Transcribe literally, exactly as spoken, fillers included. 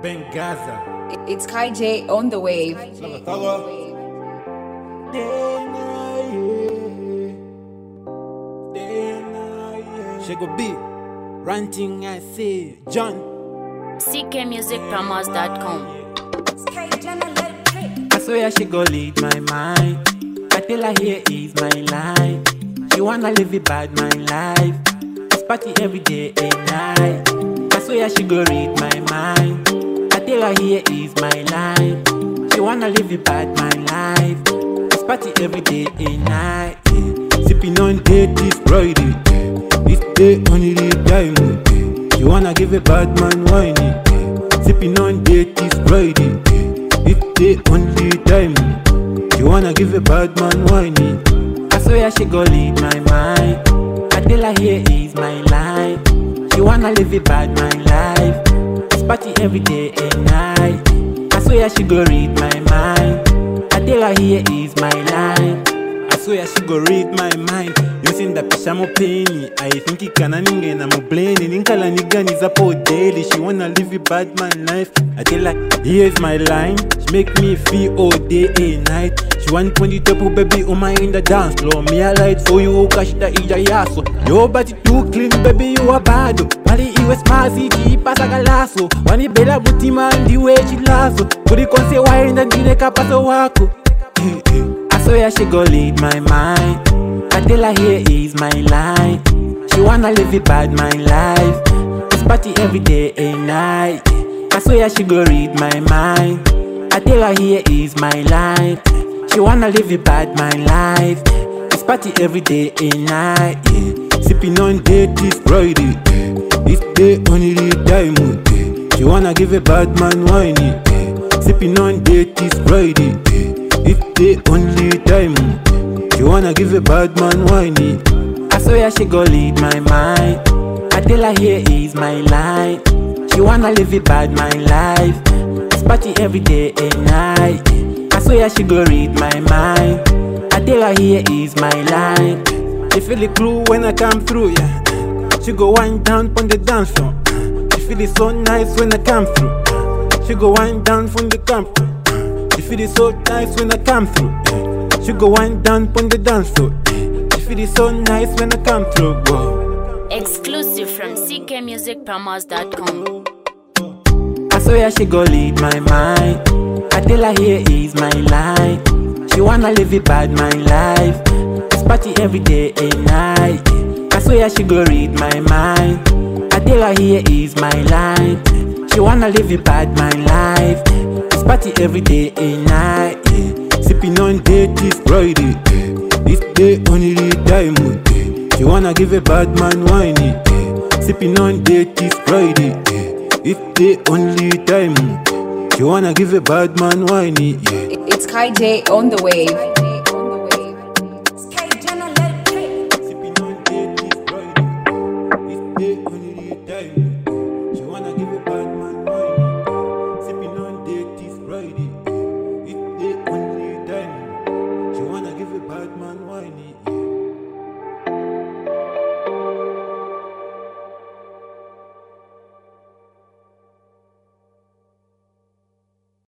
Bengaza. It's Kai J on the wave. Shego B, ranting I say John. C K music promos dot com. I swear she go lead my mind. I tell her here is my life. She wanna live a bad my life. It's party every day and night. I swear she go read my mind. I tell her here is my life. She wanna live a bad my life. It's party every day and night. Sipping on date this Friday. This day only the diamond. She wanna give a bad man whiny. Sipping on date this Friday. This day only diamond. She wanna give a bad man whiny. I swear she go lead my mind. I tell her here is my life. She wanna live a bad my life. It's party every day and night. I swear she go read my mind. I tell her here is my life. I swear she go read my mind. Yosinda pisha mopeni. I think ikana ninge na mubleni. Ninkala nigani zapo daily. She wanna live a bad man life. I tell her here's my line. She make me feel all day and night. She want twenty double baby on my in the dance floor. Me a light for you cash the ija yaso. Your body too clean baby you a bado. Mali iwe smazi ji pasa galaso. Wani bela butima ndi weji lazo. Kuri konse wa inda ndine kapaso wako. Hey, hey. I swear she go lead my mind. I tell her here is my life. She wanna live a bad my life. It's party every day and night. I swear she go read my mind. I tell her here is my life. She wanna live a bad my life. It's party every day and night. Yeah. Sipping on date this Friday. This day only the diamond. She wanna give a bad man whiny. Sipping on date this Friday. This day only diamond. She wanna give a bad man whiny. I swear she go lead my mind. I tell her here is my life. She wanna live a bad my life. It's party every day and night. I swear she go read my mind. I tell her here is my life. She feel the clue when I come through, yeah. She go wind down on the dance floor. She feel it so nice when I come through. She go wind down from the camp. She feel it so nice when I come through. She go wind down on the dance floor. She feel it so nice when I come through. Whoa. Exclusive from C K music promos dot com. I swear she go lead my mind. I tell her here is my life. She wanna live a bad my life. It's party every day and night. I swear she go read my mind. I tell her here is my life. She wanna live a bad my life. It's party every day and night. Yeah. Sipping on date this Friday. This day only the diamond. She wanna give a bad man whiny. Sipping on date this Friday. This day only diamond. She wanna give a bad man whiny. Yeah. It's Kai J on the wave.